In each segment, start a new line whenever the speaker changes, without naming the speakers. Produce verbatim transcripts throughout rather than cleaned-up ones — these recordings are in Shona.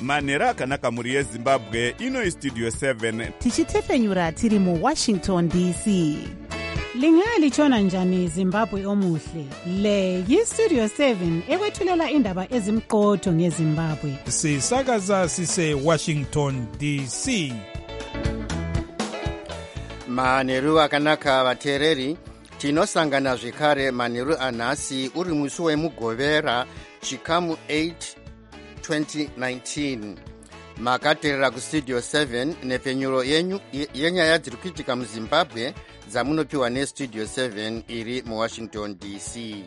manheru akanaka mhuri yezimbabwe. Ino Studio seven
tichitepenyura tiri muWashington D C. Lingalitshona njani Zimbabwe omuhle? Le yiStudio seven ekwethulela indaba ezimqotho ngeZimbabwe.
Sisakaza sise Washington D C.
Manheru akanaka vateereri, tinosangana zvekare manheru anhasi uri musi wemugovera chikamu eight twenty nineteen. Makateerera kuStudio seven nepfenyuro yenyu yenyaya dziri kuitika muZimbabwe dzamunopiwa neStudio seven iri muWashington D C.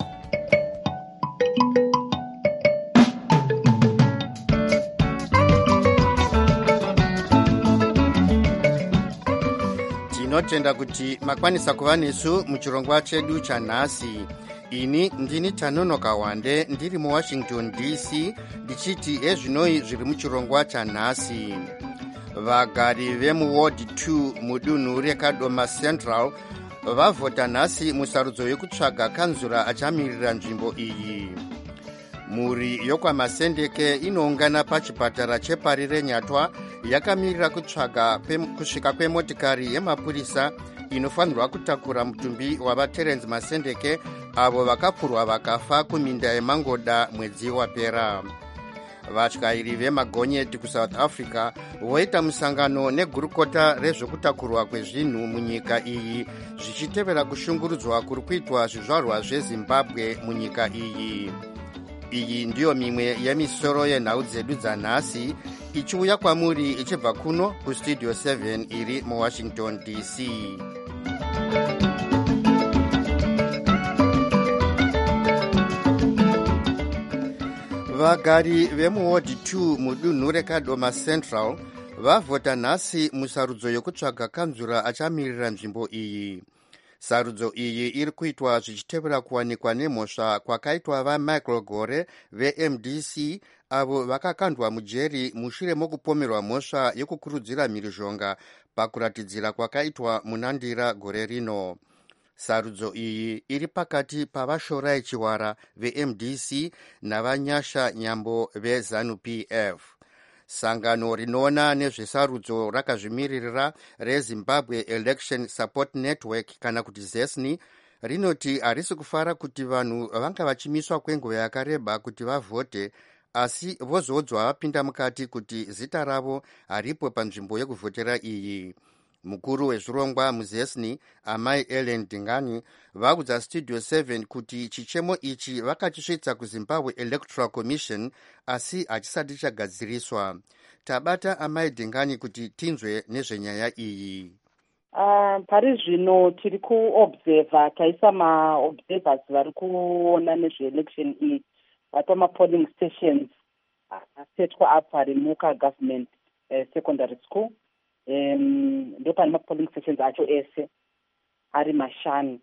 Tinotenda kuti makwanisa kuva nesu muchirongwa chedu chanhasi. Ini ndini Tanonoka Wande ndiri muWashington D C ndichiti ezvinoi zviri muchirongwa chanhasi. Vagari vemuWard two mudunhu reKadoma Central vavhota nhasi musarudzo yekutsvaga kanzura achamirira nzvimbo iyi. Mhuri yokwaMasendeke inoungana pachipatara chepari reNyatwa yakamirira kutsvaga kusvika kwemotikari yemapurisa inofanirwa kutakura mutumbi wavaTerence Masendeke avo vakapfurwa vakafa kuminda yeMangoda mwedzi wapera. Vatyairi vemagonyeti kuSouth Africa voita musangano negurukota rezvekutakurwa kwezvinhu munyika iyi zvichitevera kushungurudzwa kuri kuitwa zvizvarwa zveZimbabwe munyika iyi. Iyi ndiyo mimwe yemisoro yenhau dzedu dzanhasi ichiuya kwamuri ichibva kuno kuStudio seven iri muWashington D C. Vagari vemuWard two mudunhu reKadoma Central vavhota nhasi musarudzo yokutsvaga kanzura achamirira nzvimbo iyi. Sarudzo iyi iri kuitwa zvichitevera kuwanikwa nemhosva kwakaitwa vaMichael Gore veM D C avo vakakandwa mujeri mushure mokupomerwa mhosva yokukurudzira mhirizhonga pakuratidzira kwakaitwa munandira gore rino. Sarudzo iyi iri pakati pavashorai Chiwara veM D C navanyasha Nyambo veZanu P F. Sangano rinoona nezvesarudzo rakazvimiririra reZimbabwe Election Support Network kana kuti ZESNI rinoti harisi kufara kuti vanhu vanga vachimiswa kwenguva yakareba kuti vavhote, asi vozodzwa vapinda mukati kuti zita ravo haripo panzvimbo yekuvhotera iyi. Mukuru wezvirongwa muZESNI Amai Ellen Dingani vaudza Studio seven kuti chichemo ichi vakachisvitsa kuZimbabwe Electoral Commission asi hachisati chagadziriswa. Tabata Amai Dingani kuti tinzwe nezvenyaya iyi.
Uh, pari zvino tiri kuobserva, taisa maobservers vari kuona nezveelection iyi vatama-polling stations asetwa apa remuka government uh, secondary school. Um, ndo pane ma-polling stations acho ese ari mashanu.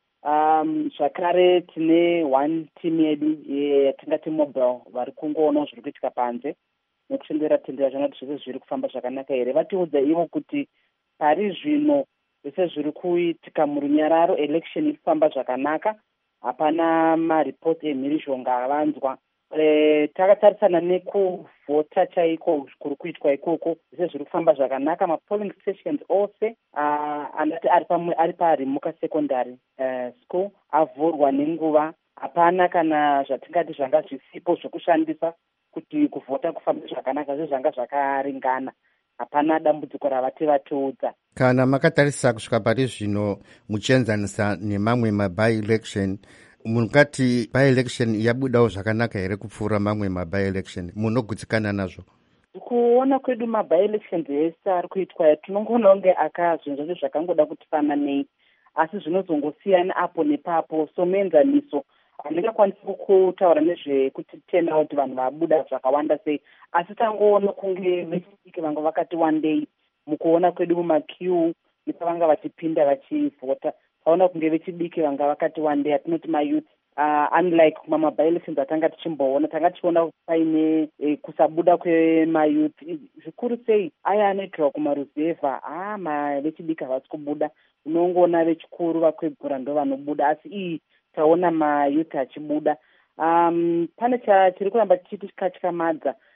Um, zvakare tine one team yedu yatingati mobile vari kungoona zviri kuitika panze nekushembera tendera zvona kuti zvese zviri kufamba zvakanaka here. Vatiudza ivo kuti pari zvino zvese zviri kuitika murunyararo, election iri kufamba zvakanaka, hapana maripoti emhirizhonga avanzwa. E, takatarisana nekuvhota chaiko kuri kuitwa ikoko, zvese zviri kufamba zvakanaka. Ma-polling stations ose uh, andati ari pamwe ari parimuka secondary uh, school avhurwa nenguva. Hapana kana zvatingati zvanga zvisipo zvekushandisa kuti kuvhota kufamba zvakanaka, zvese zvanga zvakaringana. Hapana dambudziko ravati vatiudza.
Kana makatarisa kusvika pari zvino muchienzanisa nemamwe maby-election, munokati by-election yabudawo zvakanaka here kupfuura mamwe maby-election? Munogutsikana nazvo?
Kuona kwedu maby-elections ese ari kuitwa tinongoona kunge akazvinhu zvacho zvakangoda kuti fananei, asi zvinozongosiyana apo nepapo. So muenzaniso handingakwanisi kutaura nezvekuti tena kuti vanhu vabuda zvakawanda sei, asi tangoona kunge vechidiki vanga vakati wandei mukuona kwedu mumaqueue nepavanga vachipinda vachivhota. Taona kunge vechidiki vanga vakati wandei, atinoti mayouth. Uh, unlike mamaby-elections atanga tichimboona, tanga tichiona paine eh, kusabuda kwemayouth zvikuru sei aya anoitirwa kumaruzevha. Ah, ma vechidiki havasi kubuda, unongoona vechikuru vakwegura ndo vanobuda, asi iyi taona mayouth achibuda. Um, pane chiri kuramba tichiti chikatyamadza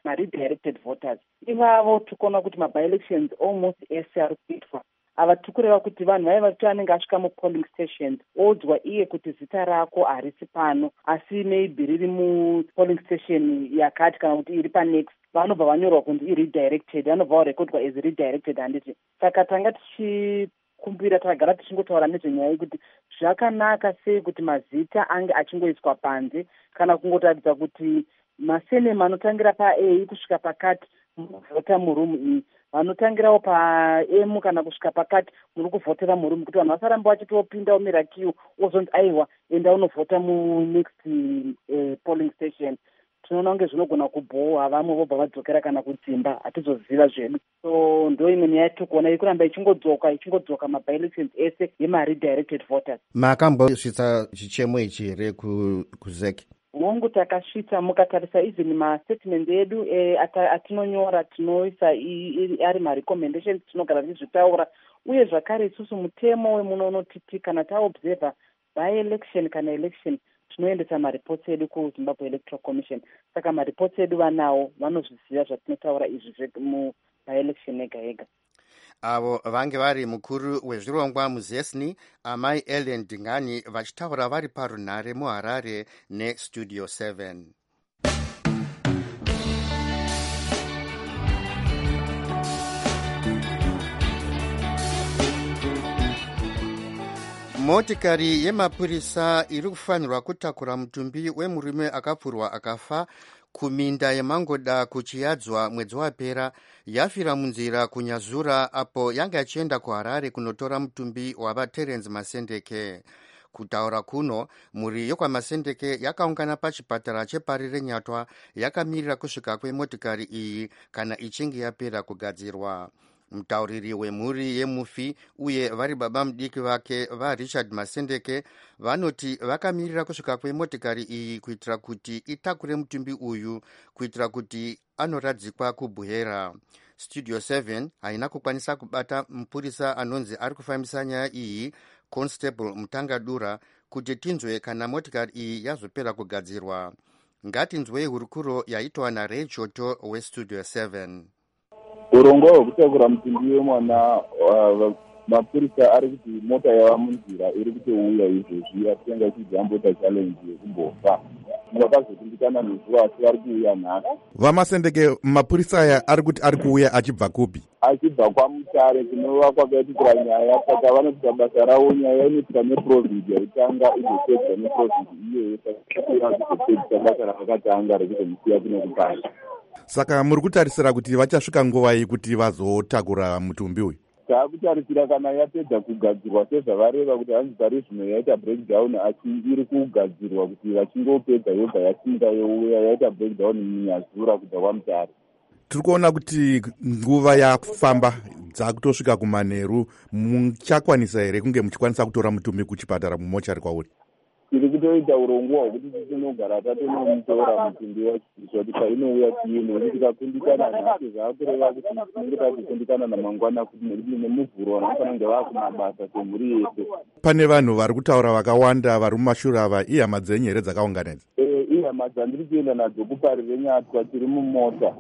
maredirected voters. Ivavo tikuona kuti maby-elections almost ese ari kuitwa ava tikureva kuti vanhu vaiva kuti anenge asvika mupolling stations odzwa iye kuti zita rako harisi pano asi maybe riri mupolling station yakati kana kuti iri panext, vanobva vanyorwa kunzi iredirected, vanobva varekodwa as redirected handiti. Saka tanga tichikumbira tagara tichingotaura nezvenyaya yekuti zvakanaka sei kuti mazita ange achingoiswa panze kana kungotaridza kuti masenema anotangira pa-A kusvika pakati munovhota murumu iyi, vanotangirawo pa-M kana kusvika pakati muri kuvhotera murumu, kuti vanhu vasaramba vachitopinda umira kiu ozonzi aiwa enda unovhota munext uh, polling station. Tinoona kunge zvinogona kubhowa vamwe vobva vadzokera kana kudzimba, hatizoziva zvedu. So ndo imwe nyaya yatikuona iri kuramba ichingodzoka ichingodzoka maby-elections ese yemaredirected voters.
Makambosvitsa chichemo ichi here kuzeki?
Hongu takasvitsa, mukatarisa even mastatement edu e, atinonyora tinoisa ari marecommendations tinogara tichizvitaura, uye zvakare isusu mutemo wemunonotiti kana taobserva by-election kana election tinoendesa mareports edu kuZimbabwe Electoral Commission. Saka mareports edu vanawo vanozviziva zvatinotaura izvi muby-election yega yega.
Avo vange vari mukuru wezvirongwa muzesni amai Ellen Dingani vachitaura vari parunhare muHarare neStudio seven. Motikari yemapurisa iri kufanirwa kutakura mutumbi wemurume akapfurwa akafa kuminda yemangoda kuchiyadzwa mwedzi wapera yafira munzira kunyazura apo yanga yachienda kuHarare kunotora mutumbi wavaTerence Masendeke. Kutaura kuno, mhuri yokwaMasendeke yakaungana pachipatara chepari reNyatwa yakamirira kusvika kwemotikari iyi kana ichinge yapera kugadzirwa. Mutauriri wemhuri yemufi uye vari baba mudiki vake vaRichard Masendeke vanoti vakamirira kusvika kwemotikari iyi kuitira kuti itakure mutumbi uyu kuitira kuti anoradzikwa kubhuhera. Studio seven haina kukwanisa kubata mupurisa anonzi ari kufambisa nyaya iyi, Constable Mutangadura, kuti tinzwe kana motikari iyi yazopera kugadzirwa. Ngatinzwei hurukuro yaitwa naRay Choto weStudio seven.
Urongwa hwekutakura mutumbi wemwana mapurisa ari kuti mota yava munzira iri kutouya izvezvi asi yanga ichijambota challenge yekumbofa. Vakazokundikana nezuva asi vari kuuya nhasi.
VaMasendeke mapurisa aya ari kuti ari kuuya achibva kupi?
Achibva kwaMutare kunova kwakaitikira nyaya, saka vanoita basa ravo, nyaya inoitika neprovinsi yaitanga izopedzwa neprovinsi iyoyo, saka izopedzisa basa rakatanga rekuzomusiya kuno kupanda.
Saka muri kutarisira kuti vachasvika nguva iyi kuti vazotakura mutumbi uyu?
Taakutarisira kana yapedza kugadzirwa sezvavareva kuti hanzi pari zvino yaita breakdown asi iri kugadzirwa kuti vachingopedza yobva yasinda youya yaita breakdown munyazura kubva kwaMutare.
Tiri kuona kuti nguva yafamba dzakutosvika kumanheru, muchakwanisa here kunge muchikwanisa kutora mutumbi kuchipatara mumochari kwauri?
Tiri kutoita urongwa hwekuti titinogara tatonomutora mutumbi wacho kuti painouya tiino kuti tikakundikana nhasi zvaakureva kuti tinenge takukundikana namangwana kuti nemuvhuro vanofanira kunge vaakumabasa semhuri yese.
Pane vanhu vari kutaura vakawanda vari mumashure ava, ihama dzenyu here dzakaunganidza?
E, ihama dzandiri kuenda nadzo kupari reNyatwa tiri mumota.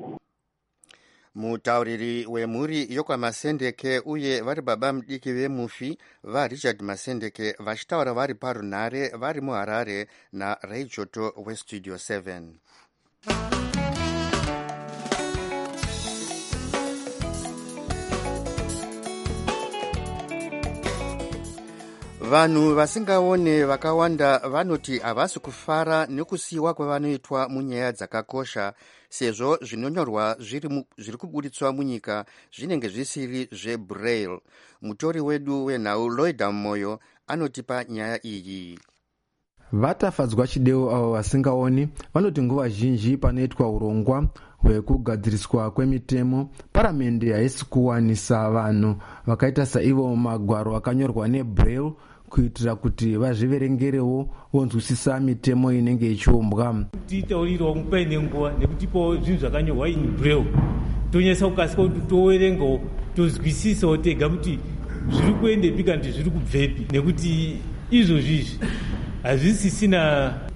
Mutauriri wemhuri yokwaMasendeke uye vari baba mudiki vemufi vaRichard Masendeke vachitaura vari parunhare vari muHarare naRay Choto weStudio seven. Vanhu vasingaone vakawanda vanoti havasi kufara nekusiyiwa kwavanoitwa munyaya dzakakosha, sezvo zvinonyorwa zviri kuburitswa munyika zvinenge zvisiri zveBraille. Mutori wedu wenhau Loida Moyo anotipa nyaya iyi.
Vatafadzwa chideu avo vasingaoni vanoti nguva zhinji panoitwa urongwa hwekugadziriswa kwemitemo, paramende haisi kuwanisa vanhu vakaita saivo magwaro akanyorwa neBraille kuitira kuti vazviverengerewo vonzwisisa mitemo inenge ichiumbwa.
Titaurirawo paine nguva nekutipawo zvinhu zvakanyorwa in Braille tonyasa kukasika kuti toverengawo tozwisisawo tega kuti zviri kuendepi kana kuti zviri kubvepi, nekuti izvozvizvi hazvisisina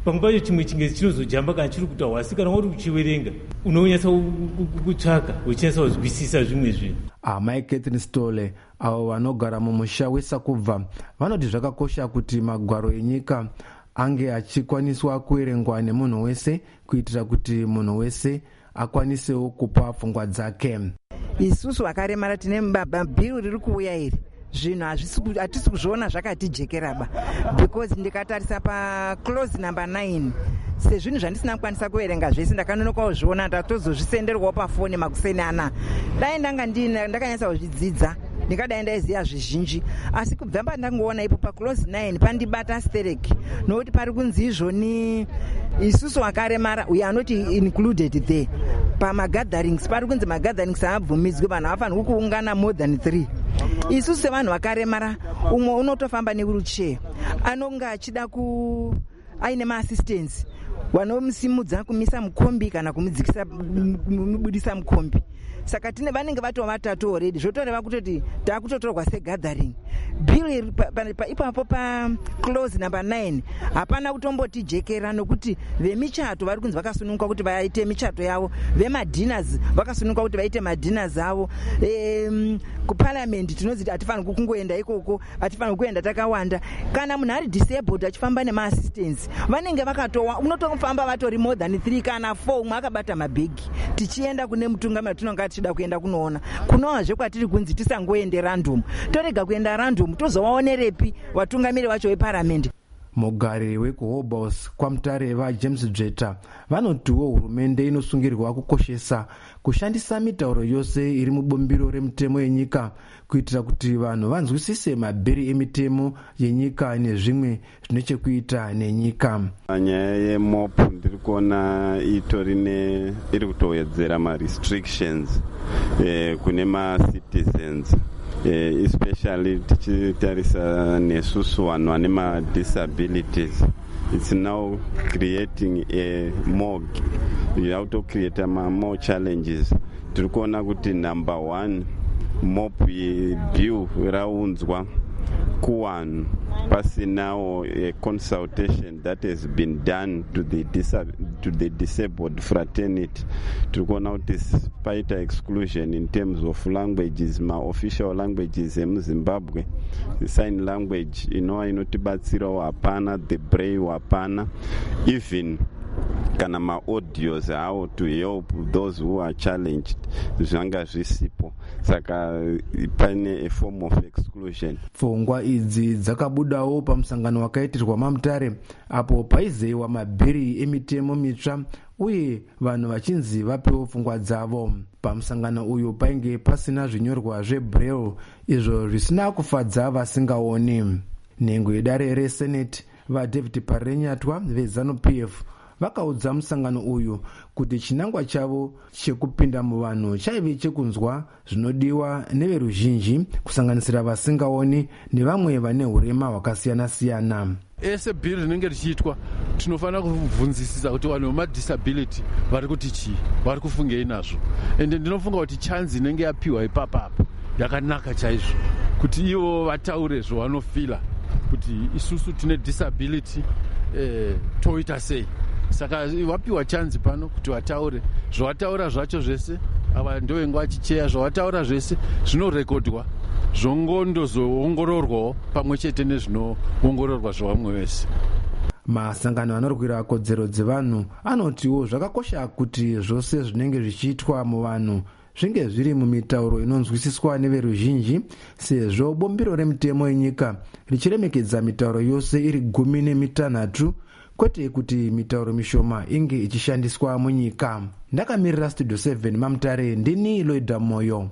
pamwe pacho chimwe chingezi chinozojamba kana chiri kutaurwa, asi kana wari uchiverenga unonyatsa kutsvaka uchinatsa kuzwisisa zvimwe zvinhu.
amai Catherine Stole avo vanogara mumusha weSakubva vanoti zvakakosha kuti magwaro enyika ange achikwaniswa kuverengwa nemunhu wese kuitira kuti munhu wese akwanisewo kupa pfungwa dzake.
isusu vakaremara tine bhiru riri kuuya iri zvinhu hatisi kuzviona zvakatijekeraba, because ndikatarisa paclose number nine sezvinhu zvandisina kukwanisa kuverenga zvese ndakanonokawo zviona ndatozozvisenderwawo pafoni makuseni ana. dai ndanga ndakanyatsa kuzvidzidza ndingadai ndaiziva zvizhinji, asi kubva pandangoona ipo paclose nine pandibata stereki, nokuti pari kunzi izvoni isusu vakaremara we are not included there. Pamagatherings pari kunzi magatherings haabvumidzwi, vanhu havafanirwi kuungana more than three. isusu sevanhu vakaremara umwe unotofamba newiruchair anonga achida ku aine maassistance wanomusimudza kumisa mukombi kana kumudzikisa mubudisa mukombi. Saka tine vanenge vatova vatatu already, zvotoreva kutoti taakutotorwa segathering. Bill ipapo paclose number nine hapana kutombotijekera, nokuti vemichato vari kunzi vakasununguka kuti vaite michato yavo, vemadhinners vakasununguka kuti vaite madhinners avo. E, kuparliament tinozi hatifanirwi kungoenda ikoko, hatifanirwi kuenda takawanda. Kana munhu ari disabled achifamba nemaassistance vanenge vakatowa, unotofamba vatori more than three kana four, umwe akabata mabhegi tichienda kune mutungamiri tinonga tichida kuenda kunoona. Kunoazve kwatiri kunzi tisangoende random, torega kuenda random tozovaonerepi vatungamiri vacho veparamendi.
mugari wekuhobos kwamutare vaJames Dzveta vanotiwo hurumende inosungirwa kukoshesa kushandisa mitauro yose iri mubumbiro remutemo yenyika kuitira kuti vanhu vanzwisise mabhiri emitemo yenyika nezvimwe zvine chekuita nenyika.
Nyaya yemopu ndiri kuona itorine iri kutowedzera ma-restrictions eh, kune ma-citizens eh, especially tichitarisa nesusu vanhu vane ma-disabilities. It's now creating a more, you have to create a more challenges. Tiri kuona kuti number one, mopu yebill raunzwa kuwanhu pasinawo a consultation that has been done to the disab- to the disabled fraternity. Tiri kuona kuti paita exclusion in terms of languages, ma-official languages emuzimbabwe, the sign language inova inotibatsirawo hapana, the braille hapana, even kana ma-audios how to help those who are challenged zvanga zvisipo, saka pane a form of exclusion.
Pfungwa idzi dzakabudawo pamusangano wakaitirwa mamutare apo paizeyiwa mabhiri emitemo mitsva uye vanhu vachinzi vapewo pfungwa dzavo. Pamusangano uyu painge pasina zvinyorwa zvebraille izvo zvisina kufadza vasingaoni. Nhengo yedare reseneti vaDavid Parenyatwa veZanu-P F vakaudza musangano uyu kuti chinangwa chavo chekupinda muvanhu chaive chekunzwa zvinodiwa neveruzhinji kusanganisira vasingaoni nevamwe vane hurema hwakasiyana-siyana.
Ese bhiri rinenge richiitwa tinofanira kubvunzisisa kuti vanhu vemadisability vari kuti chii, vari kufungei nazvo, ende ndinofunga kuti chanzi inenge yapiwa ipapapo yakanaka chaizvo kuti ivo vataure zvavanofila kuti isusu tine disability eh, toita sei. Saka vapiwa chanzi pano kuti vataure zvavataura zvacho zvese, ava ndovenga vachicheya zvavataura zvese zvinorekodwa zvongondozoongororwawo pamwe chete nezvinoongororwa zvavamwe vese.
Masangano anorwira kodzero dzevanhu anotiwo zvakakosha kuti zvose zvinenge zvichiitwa muvanhu zvinge zviri mumitauro inonzwisiswa neveruzhinji, sezvo bombiro remutemo yenyika richiremekedza mitauro yose iri gumi nemitanhatu, kwete kuti mitauro mishoma inge ichishandiswa munyika. Ndakamirira Studio seven mamutare, ndini Loida Moyo.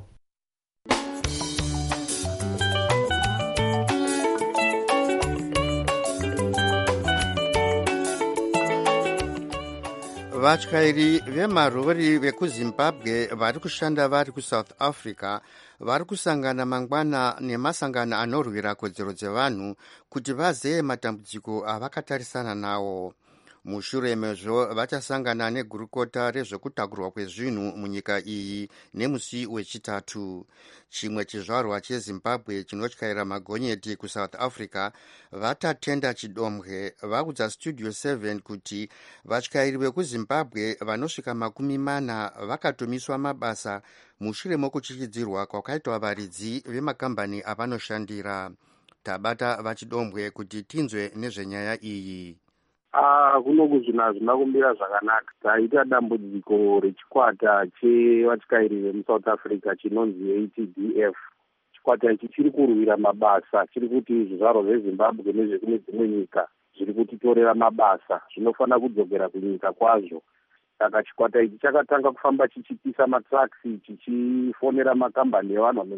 vatyairi vemarori vekuzimbabwe vari kushanda vari kusouth africa vari kusangana mangwana nemasangano anorwira kodzero dzevanhu kuti vazeye matambudziko avakatarisana nawo. mushure mezvo vachasangana negurukota rezvekutakurwa kwezvinhu munyika iyi nemusi wechitatu. Chimwe chizvarwa chezimbabwe chinotyaira magonyeti kusouth africa vatatenda chidomwe vaudza studio seven kuti vatyairi vekuzimbabwe vanosvika makumi mana vakatomiswa mabasa mushure mokuchichidzirwa kwakaitwa varidzi vemakambani avanoshandira. Tabata vachidombwe kuti tinzwe nezvenyaya iyi.
Ah, kunoku zvinhu hazvina kumira zvakanaka. Taita dambudziko rechikwata chevatyairi vemusouth africa chinonzi A T D F. Chikwata ichi chiri kurwira mabasa, chiri kuti zvizvarwa zvezimbabwe nezvekune dzimwe nyika zviri kutitorera mabasa, zvinofanira kudzokera kunyika kwazvo. Saka chikwata ichi chakatanga kufamba chichipisa matraksi, chichifonera makambani evanhu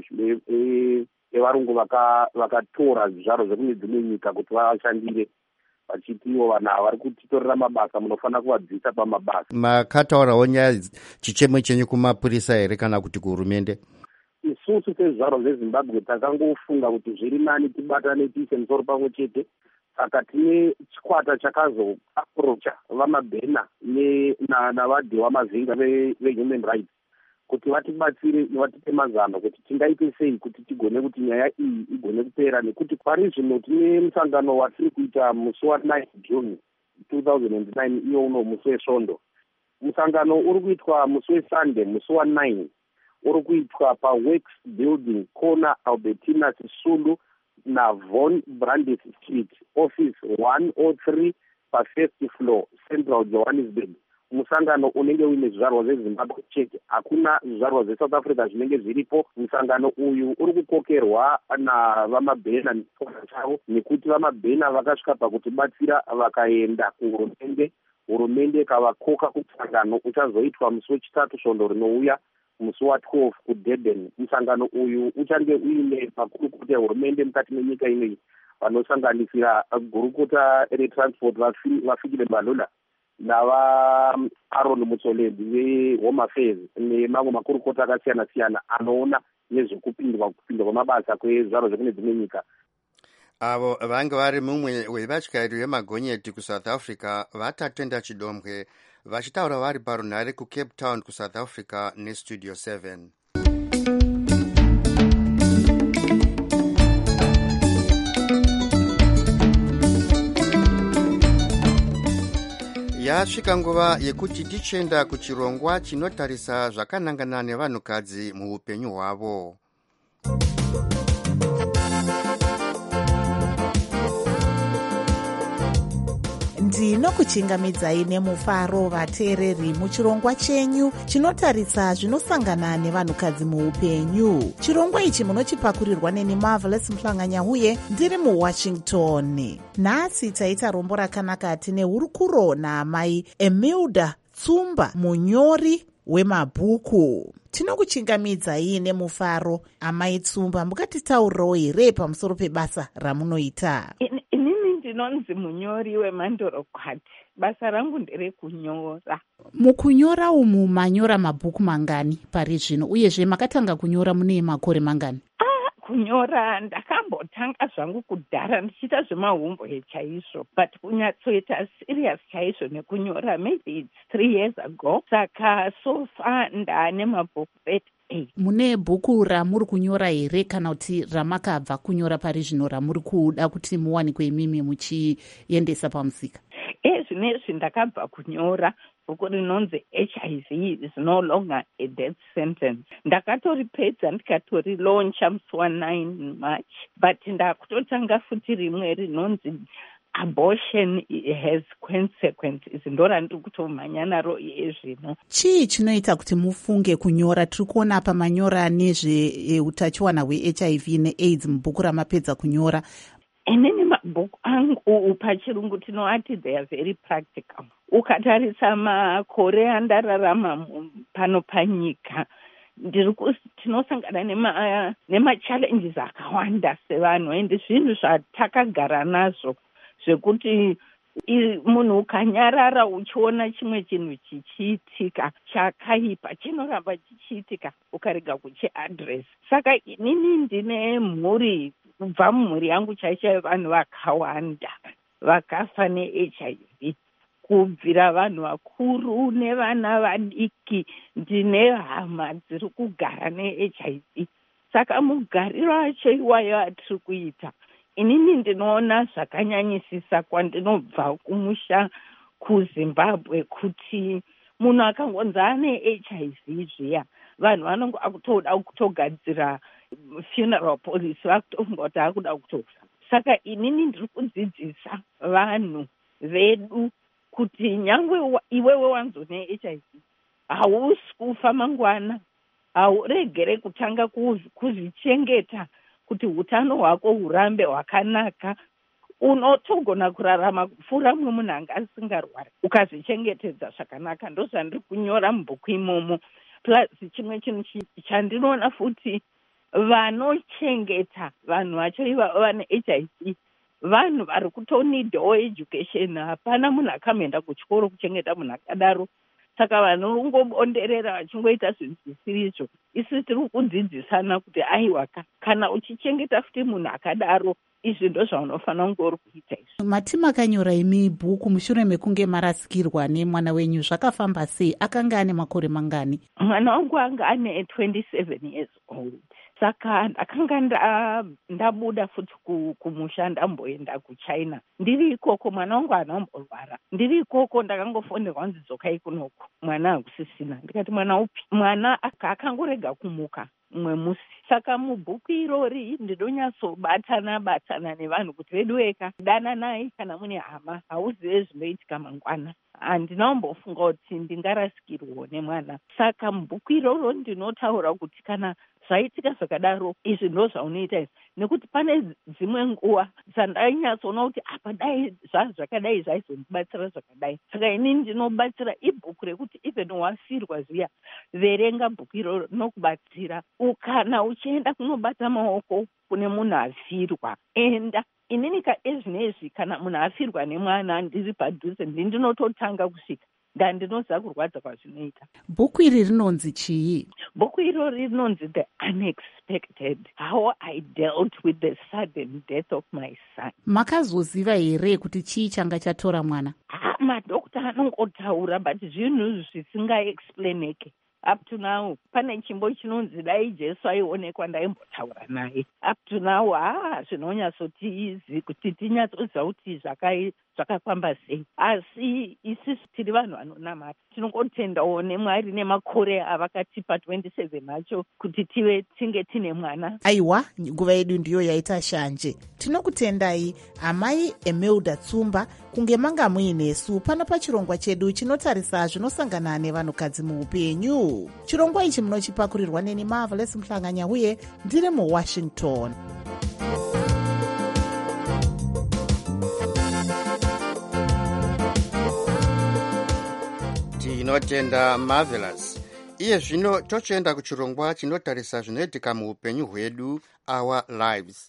evarungu vakatora zvizvarwa zvekune dzimwe nyika kuti vashandire, vachitiwo vanhu ava vari kutitorera mabasa, munofanira kuvabvisa pamabasa.
Makataurawo nyaya chichemo chenyu kumapurisa here kana kuti kuhurumende?
Isusu sezvizvarwa zvezimbabwe takangofunga kuti zviri nani tibatane tiise musoro pamwe chete. Saka tine chikwata chakazoaprocha vamabhena navadhiwa mazinga vehuman rights kuti vatibatsire vatipe mazano kuti tingaite sei kuti tigone kuti nyaya iyi igone kupera, nekuti pari zvino tine musangano watiri kuita musi wa9 June two thousand nine iyo uno musi wesvondo. Musangano uri kuitwa musi weSunday musi wa9 uri kuitwa paworks building corner Albertina Sisulu na Von Brandes Street, office one oh three pafirst floor, Central Johannesburg. Musangano unenge uine zvizvarwa zvezimbabwe chete, hakuna zvizvarwa zveSouth Africa zvinenge zviripo. Musangano uyu uri kukokerwa navamabhena nechikora chavo, nekuti vamabhena vakasvika pakutibatsira vakaenda kuhurumende, hurumende ikavakoka kumusangano uchazoitwa musi wechitatu svondo rinouya musi wa12 kuDurban. Musangano uyu uchange uine makurukota ehurumende mukati menyika ineyi vanosanganisira gurukota retransport vafikile Mbalula nava Aaron Mutsolembi vehome affairs nemamwe makurukota akasiyana siyana anoona nezvekupindwa kupindwa kwamabasa kwezvaro zvekune dzimwe nyika.
Avo vange vari mumwe wevatyairi vemagonyeti kuSouth Africa vatatenda chidombwe vachitaura vari parunhare kuCape Town kuSouth Africa nestudio seven. Yasvika nguva yekuti tichenda kuchirongwa chinotarisa zvakanangana nevanhukadzi muupenyu hwavo.
Ndinokuchingamidzai nemufaro vateereri muchirongwa chenyu chinotarisa zvinosangana nevanhukadzi muupenyu. Chirongwa ichi munochipakurirwa neni Marvelous Mhlanganya ndiri muWashington. Nhasi taita rombo rakanaka tine hurukuro naamai Emilda Tsumba, munyori wemabhuku. Tinokuchingamidzai nemufaro amai Tsumba, mukatitaurirawo here pamusoro pebasa ramunoita?
Ndinonzi munyori wemandorokwati. Basa rangu nderekunyora.
Mukunyora umu manyora mabhuku mangani pari zvino, uyezve makatanga kunyora mune makore mangani?
Ah, kunyora ndakambotanga zvangu kudhara ndichiita zvemahomboe chaizvo, but kunyatsoita serious chaizvo nekunyora maybe it's three years ago. Saka so far ndane mabhuku thirty.
Mune bhuku ramuri kunyora here kana kuti ramakabva kunyora pari zvino ramuri kuda kuti muwanikwe imimi muchiendesa pamusika?
Ezvinezvi ndakabva kunyora bhuku rinonzi H I V is no longer a death sentence. Ndakatoripedza ndikatorilauncha musi wa9 March, but ndakutotanga futi rimwe rinonzi Abortion has consequences. Ndora ndiri kutomhanya naro iye zvino.
Chii chinoita kuti mufunge kunyora? Tiri kuona apa manyora nezveutachiwana hwe-H I V ne-AIDS mubhuku ramapedza kunyora.
Inini mabhuku angu pachirungu tinoati they are very practical. Ukatarisa makore andararama pano panyika, tinosangana nema nema-challenges akawanda sevanhu, ende zvinhu zvatakagara nazvo zvekuti munhu ukanyarara uchiona chimwe chinhu chichiitika chakaipa chinoramba chichiitika ukarega kuchiadress. Saka inini ndine mhuri, kubva mumhuri yangu chaicho vanhu vakawanda vakafa ne-H I V. kubvira vanhu vakuru nevana vadiki. Ndine hama dziri kugara ne-H I V, saka mugariro acho iwayo atiri kuita, inini ndinoona zvakanyanyisisa kwandinobva kumusha kuZimbabwe kuti munhu akangonzi ane H I V zviya, vanhu vanongo akutoda kutogadzira funeral policy, vakutofunga kuti akuda kutofa. Saka inini ndiri kudzidzisa vanhu vedu kuti nyangwe iwewe wanzo ne-H I V hausi kufa mangwana, hauregere kutanga kuzvichengeta kuti utano hwako hurambe hwakanaka. Unotogona kurarama kupfuura mumwe munhu anga asingarwari ukazvichengetedza zvakanaka. Ndozvandiri kunyora mubhuku imomo. Plus chimwe chinhu chandinoona futi, vanochengeta vanhu vacho ivavo vane H I V vanhu vari kutonidhawo education. Hapana munhu akamboenda kuchikoro kuchengeta munhu akadaro, saka vanongobonderera vachingoita zvinhu zvisirizvo. Isi tiri kudzidzisana kuti aiwa, kana uchichengeta futi munhu akadaro, izvi ndo zvaunofanira kunge uri kuita izvi.
Mati makanyora imi bhuku mushure mekunge marasikirwa nemwana wenyu, zvakafamba sei? Akanga ane makore mangani?
Mwana wangu anga ane twenty-seven years old. Saka ndakanga ndabuda futi kumusha ndamboenda kuChina. Ndiri ikoko mwana wangu anomborwara. Ndiri ikoko ndakangofonerwa nzi dzokai kunoku. Mwana hakusisina. Ndikati mwana upi? Mwana akangorega kumuka mumwe musi. Saka mubhuku irori ndinonyatsobatana batana nevanhu kuti vedu weka dananai kana mune hama, hauzive zvinoitika mangwana. Handinambofunga kuti ndingarasikirwa nemwana. Saka mubhuku iroro ndinotaura kuti kana zvaitika zvakadaro, izvi ndo zvaunoita izvi, nekuti pane dzimwe nguva dzandainyatsoona kuti apa dai zvazvakadai zvaizondibatsira zvakadai. Saka inini ndinobatsira ibhuku rekuti even wafirwa zviya, verenga bhuku iroro rinokubatsira. Kana uchienda kunobata maoko kune munhu afirwa, enda. Inini kaezvi nezvi kana munhu afirwa nemwana ndiri padhuze, ndinototanga kusvika ndandinoziva kurwadza kwazvinoita.
Bhuku iri rinonzi chii?
Bhuku irori rinonzi The Unexpected, How I Dealt with the Sudden Death of My Son.
Makazoziva here kuti chii changa chatora mwana?
Ha, madhokta anongotaura but zvinhu zvisingaexplaineke. Up to now, pane chimbo chinonzi dai Jesu aionekwa ndaimbotaura naye. Up to now, ah, zvinonyatsotiizi kuti tinyatsoziva kuti zvakafamba sei. Asi isi tiri vanhu vanonamata. Tinongotendawo neMwari nemakore avakatipa twenty-seven acho kuti tive tinge tine mwana.
Aiwa, nguva yedu ndiyo yaita shanje. Tinokutendai amai Emelda Tsumba kunge manga muinesu pano pachirongwa chedu chinotarisa zvinosangana nevanhukadzi muupenyu. Chirongwa ichi munochipakurirwa neni Marvelous Mhlanganya uye ndiri muWashington.
Tinotenda Marvelous. Iye zvino tochienda kuchirongwa chinotarisa zvinoitika muupenyu hwedu, Our Lives.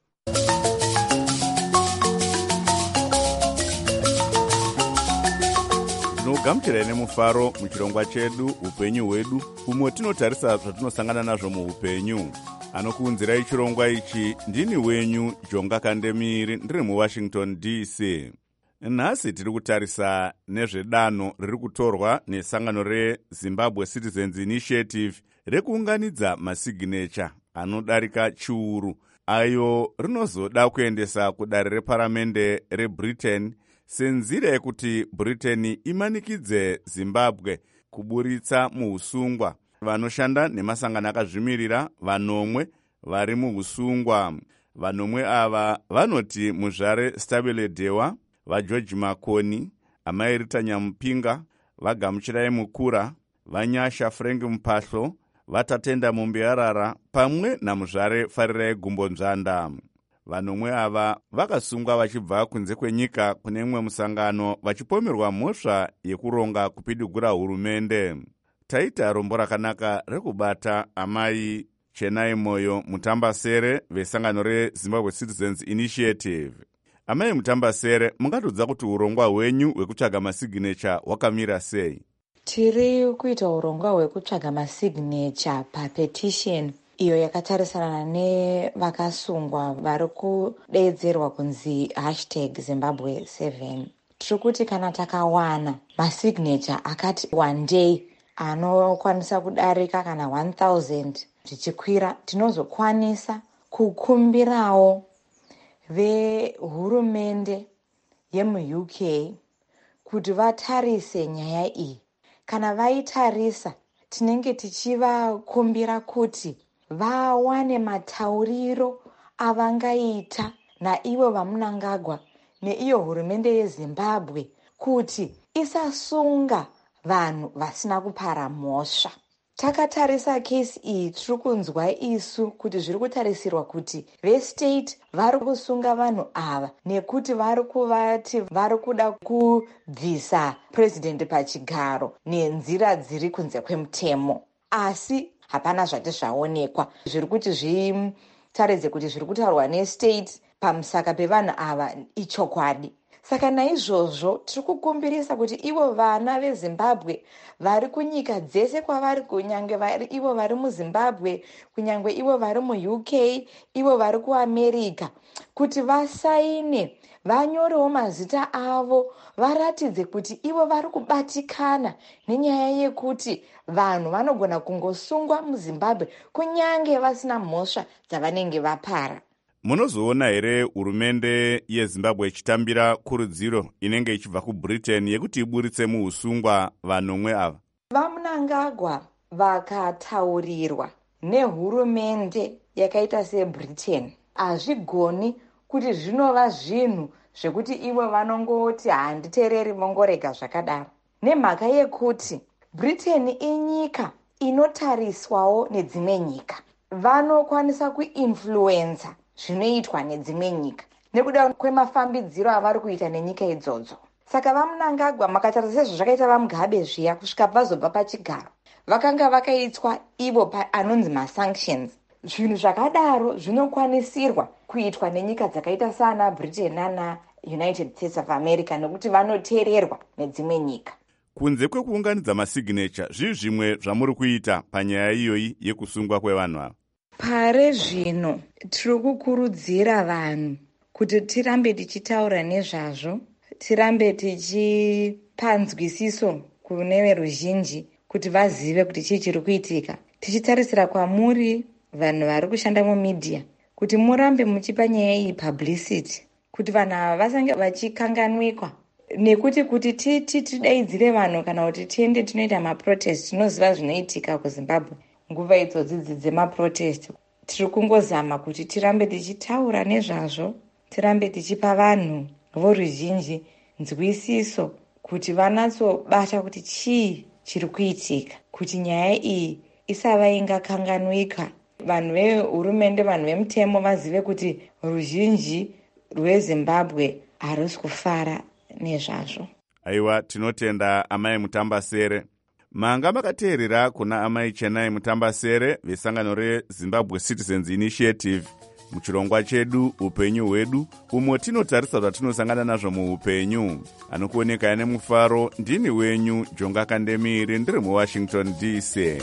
Tinogamuchira nemufaro muchirongwa chedu upenyu hwedu, umwe tinotarisa zvatinosangana nazvo muupenyu. Anokuunzirai chirongwa ichi ndini wenyu Jonga Kandemiri, ndiri muWashington D C. Nhasi tiri kutarisa nezvedano riri kutorwa nesangano reZimbabwe Citizens Initiative rekuunganidza masignature anodarika chiuru, ayo rinozoda kuendesa kudare reparamende reBritain senzira yekuti Britain imanikidze Zimbabwe kuburitsa muusungwa vanoshanda nemasangano akazvimirira vanomwe vari muusungwa. Vanomwe ava vanoti muzvare Stabile Dewa, vaGeorge Makoni, Amairita Nyamupinga, vaGamuchirai Mukura, vanyasha Frank Mpahlo, vatatenda Mumbiarara pamwe namuzvare Farirai Gumbonzvanda. Vanomwe ava vakasungwa vachibva kunze kwenyika kune mwe musangano vachipomerwa mhosva yekuronga kupidigura hurumende. Taita rombo rakanaka rekubata amai Chenai Moyo Mutambasere vesangano reZimbabwe Citizens Initiative. Amai Mutambasere, mungatodza kuti urongwa hwenyu hwekutsvaga masignature hwakamira sei?
Tiri kuita urongwa hwekutsvaga masignature papetition iyo yakatarisana nevakasungwa vari kudeedzerwa kunzi hashtag Zimbabwe seven. tiri kuti kana takawana masignature akati wandei anokwanisa kudarika kana one thousand zvichikwira, tinozokwanisa kukumbirawo vehurumende yemu U K kuti vatarise nyaya iyi. Kana vaitarisa, tinenge tichivakumbira kuti vawane matauriro avangaita naivo vaMunangagwa neiyo hurumende yeZimbabwe kuti isasunga vanhu vasina kupara mhosva. Takatarisa kesi iyi, tiri kunzwa isu kuti zviri kutarisirwa kuti vestate vari kusunga vanhu ava nekuti vari kuvati vari kuda kubvisa president pachigaro nenzira dziri kunze kwemutemo, asi hapana zvati zvaonekwa zviri kuti zvitaridze kuti zviri kutaurwa nestate pamusaka pevanhu ava ichokwadi. Saka naizvozvo tiri kukumbirisa kuti ivo vana veZimbabwe vari kunyika dzese kwavari, kunyange vari ivo vari muZimbabwe, kunyange ivo vari muU K, ivo vari kuAmerica, kuti vasaine, vanyorewo mazita avo, varatidze kuti ivo vari kubatikana nenyaya yekuti vanhu vanogona kungosungwa muZimbabwe kunyange vasina mhosva dzavanenge vapara.
Munozoona here hurumende yeZimbabwe ichitambira kurudziro inenge ichibva kuBritain yekuti iburitse muusungwa vanomwe ava?
VaMunangagwa vakataurirwa nehurumende yakaita seBritain, hazvigoni kuti zvinova zvinhu zvekuti ivo vanongoti handiteereri vongorega zvakadaro, nemhaka yekuti Britain inyika inotariswawo nedzimwe nyika. Vanokwanisa kuinfluenza zvinoitwa nedzimwe nyika nekuda kwemafambidziro avari kuita nenyika idzodzo. Saka vaMunangagwa, makatarisa sezvazvakaita vaMugabe zviya, kusvika vazobva pachigaro, vakanga vakaitwa ivo anonzi masanctions. Zvinhu zvakadaro zvinokwanisirwa kuitwa nenyika dzakaita sana Britain nana United States of America nekuti vanoteererwa nedzimwe nyika.
Kunze kwekuunganidza masignature, zvii zvimwe zvamuri kuita panyaya iyoyi yekusungwa kwevanhu ava?
Pare zvino tiri kukurudzira vanhu kuti tirambe tichitaura nezvazvo, tirambe tichipa nzwisiso kune veruzhinji kuti vazive kuti chii chiri kuitika, tichitarisira kwamuri vanhu vari kushanda mumedia kuti murambe muchipa nyaya iyi publicity, kuti vanhu ava vasange vachikanganwikwa, nekuti kuti titi tidaidzire vanhu kana kuti tiende tinoita maprotest, tinoziva zvinoitika kuZimbabwe nguva idzodzi dzemaprotest. Tiri kungozama kuti tirambe tichitaura nezvazvo, tirambe tichipa vanhu voruzhinji nzwisiso kuti vanatsobata kuti chii chiri kuitika, kuti nyaya iyi isava ingakanganwika. Vanhu vehurumende, vanhu vemutemo vazive kuti ruzhinji rweZimbabwe harisi kufara nezvazvo.
Aiwa, tinotenda amai Mutambasere. Manga makateerera kuna amai Chenai Mutambasere vesangano reZimbabwe Citizens Initiative muchirongwa chedu upenyu hwedu, umo tinotarisa zvatinosangana nazvo muupenyu. Anokuoneka ane mufaro, ndini wenyu Jonga Kandemiri, ndiri muWashington D C.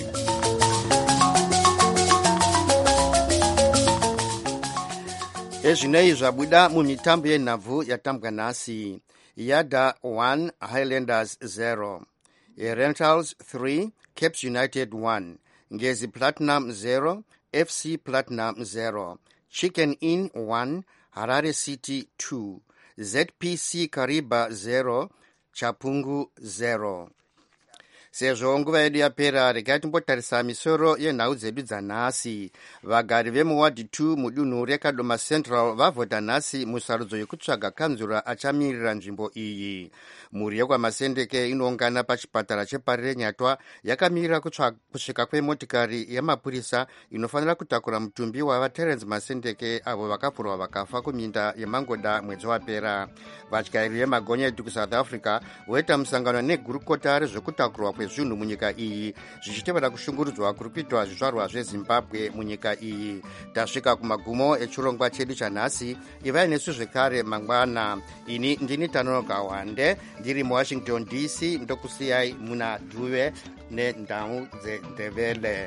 Ezvinei zvabuda mumitambo yenhabvu yatambwa nhasi. Yada one, Highlanders zero. Rentals three, Caps United one. Ngezi Platinum zero, F C Platinum zero. Chicken Inn one, Harare City two. Z P C Kariba zero, Chapungu zero. Sezvo nguva yedu yapera, regai timbotarisa misoro yenhau dzedu dzanhasi. Vagari vemuwadi two mudunhu reKadoma Central vavhota nhasi musarudzo yekutsvaga kanzura achamirira nzvimbo iyi. Mhuri yekwaMasendeke inoungana pachipatara cheParire Nyatwa yakamirira kusvika kwemotikari yemapurisa inofanira kutakura mutumbi wavaTerence Masendeke avo vakavhurwa vakafa kuminda yeMangoda mwedzi wapera. Vatyairi vemagonyeti kuSouth Africa voita musangano negurukota rezvekutakurwa kwezvinhu munyika iyi zvichitevera kushungurudzwa kuri kuitwa zvizvarwa zveZimbabwe munyika iyi. Tasvika kumagumo echirongwa chedu chanhasi. Ivai nesu zvekare mangwana. Ini ndini Tanonoka Wande, ndiri muWashington D C, ndokusiyai muna Dhuve nendau dzeNdebele.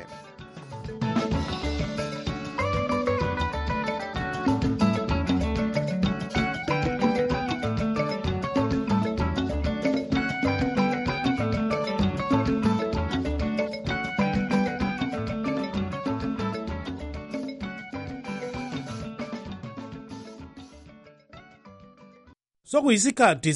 sokuyisikhathi